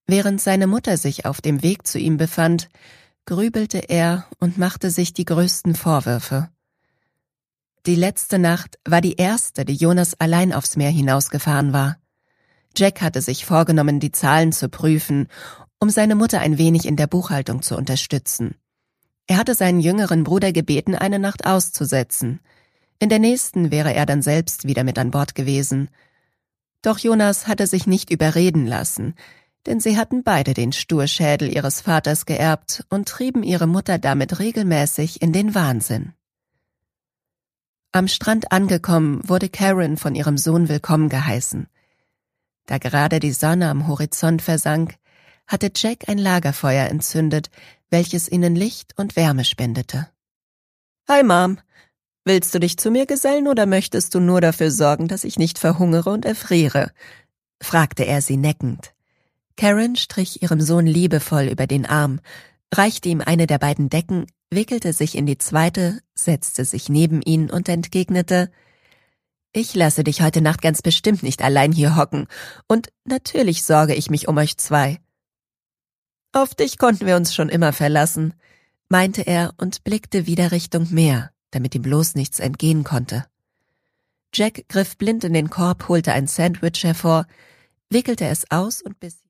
Während seine Mutter sich auf dem Weg zu ihm befand, grübelte er und machte sich die größten Vorwürfe. Die letzte Nacht war die erste, die Jonas allein aufs Meer hinausgefahren war. Jack hatte sich vorgenommen, die Zahlen zu prüfen, um seine Mutter ein wenig in der Buchhaltung zu unterstützen. Er hatte seinen jüngeren Bruder gebeten, eine Nacht auszusetzen. In der nächsten wäre er dann selbst wieder mit an Bord gewesen. Doch Jonas hatte sich nicht überreden lassen, denn sie hatten beide den Sturschädel ihres Vaters geerbt und trieben ihre Mutter damit regelmäßig in den Wahnsinn. Am Strand angekommen, wurde Karen von ihrem Sohn willkommen geheißen. Da gerade die Sonne am Horizont versank, hatte Jack ein Lagerfeuer entzündet, welches ihnen Licht und Wärme spendete. »Hi, Mom. Willst du dich zu mir gesellen oder möchtest du nur dafür sorgen, dass ich nicht verhungere und erfriere?« fragte er sie neckend. Karen strich ihrem Sohn liebevoll über den Arm, reichte ihm eine der beiden Decken, wickelte sich in die zweite, setzte sich neben ihn und entgegnete: »Ich lasse dich heute Nacht ganz bestimmt nicht allein hier hocken, und natürlich sorge ich mich um euch zwei.« »Auf dich konnten wir uns schon immer verlassen«, meinte er und blickte wieder Richtung Meer, damit ihm bloß nichts entgehen konnte. Jack griff blind in den Korb, holte ein Sandwich hervor, wickelte es aus und biss